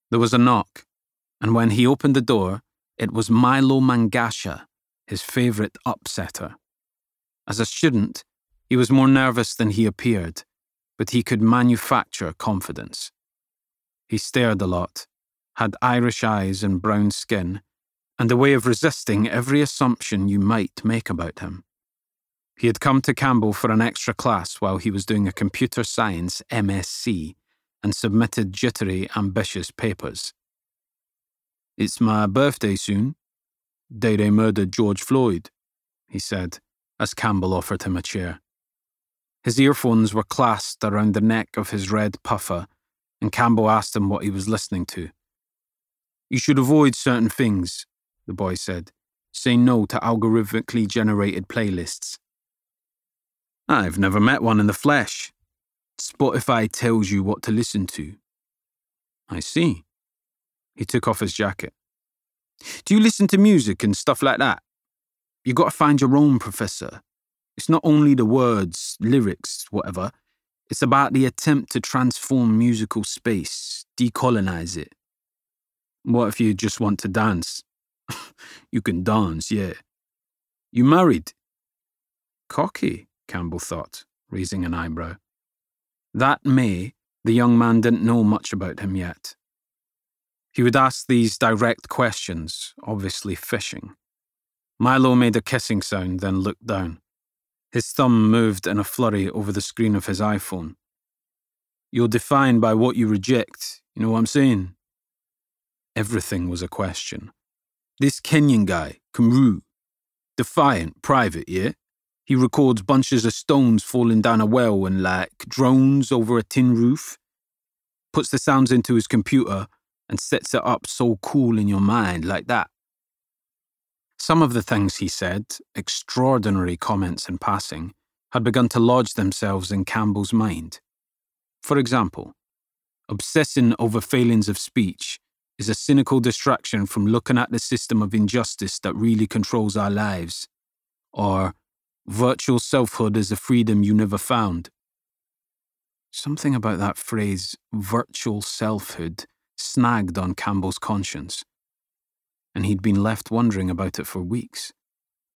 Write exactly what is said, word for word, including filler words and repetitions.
There was a knock, and when he opened the door, it was Milo Mangasha, his favourite upsetter. As a student, he was more nervous than he appeared, but he could manufacture confidence. He stared a lot, had Irish eyes and brown skin, and a way of resisting every assumption you might make about him. He had come to Campbell for an extra class while he was doing a computer science M S c and submitted jittery, ambitious papers. "It's my birthday soon. Day they murdered George Floyd," he said, as Campbell offered him a chair. His earphones were clasped around the neck of his red puffer, and Campbell asked him what he was listening to. "You should avoid certain things," the boy said. "Say no to algorithmically generated playlists." "I've never met one in the flesh. Spotify tells you what to listen to." "I see." He took off his jacket. "Do you listen to music and stuff like that? You got to find your own, Professor. It's not only the words, lyrics, whatever. It's about the attempt to transform musical space, decolonize it. What if you just want to dance? You can dance, yeah. You married?" Cocky, Campbell thought, raising an eyebrow. That May, the young man didn't know much about him yet. He would ask these direct questions, obviously fishing. Milo made a kissing sound, then looked down. His thumb moved in a flurry over the screen of his iPhone. "You're defined by what you reject, you know what I'm saying?" Everything was a question. "This Kenyan guy, Kamru, defiant, private, yeah? He records bunches of stones falling down a well and, like, drones over a tin roof. Puts the sounds into his computer and sets it up so cool in your mind, like that." Some of the things he said, extraordinary comments in passing, had begun to lodge themselves in Campbell's mind. For example, obsessing over failings of speech is a cynical distraction from looking at the system of injustice that really controls our lives. Or, virtual selfhood is a freedom you never found. Something about that phrase, virtual selfhood, snagged on Campbell's conscience, and he'd been left wondering about it for weeks.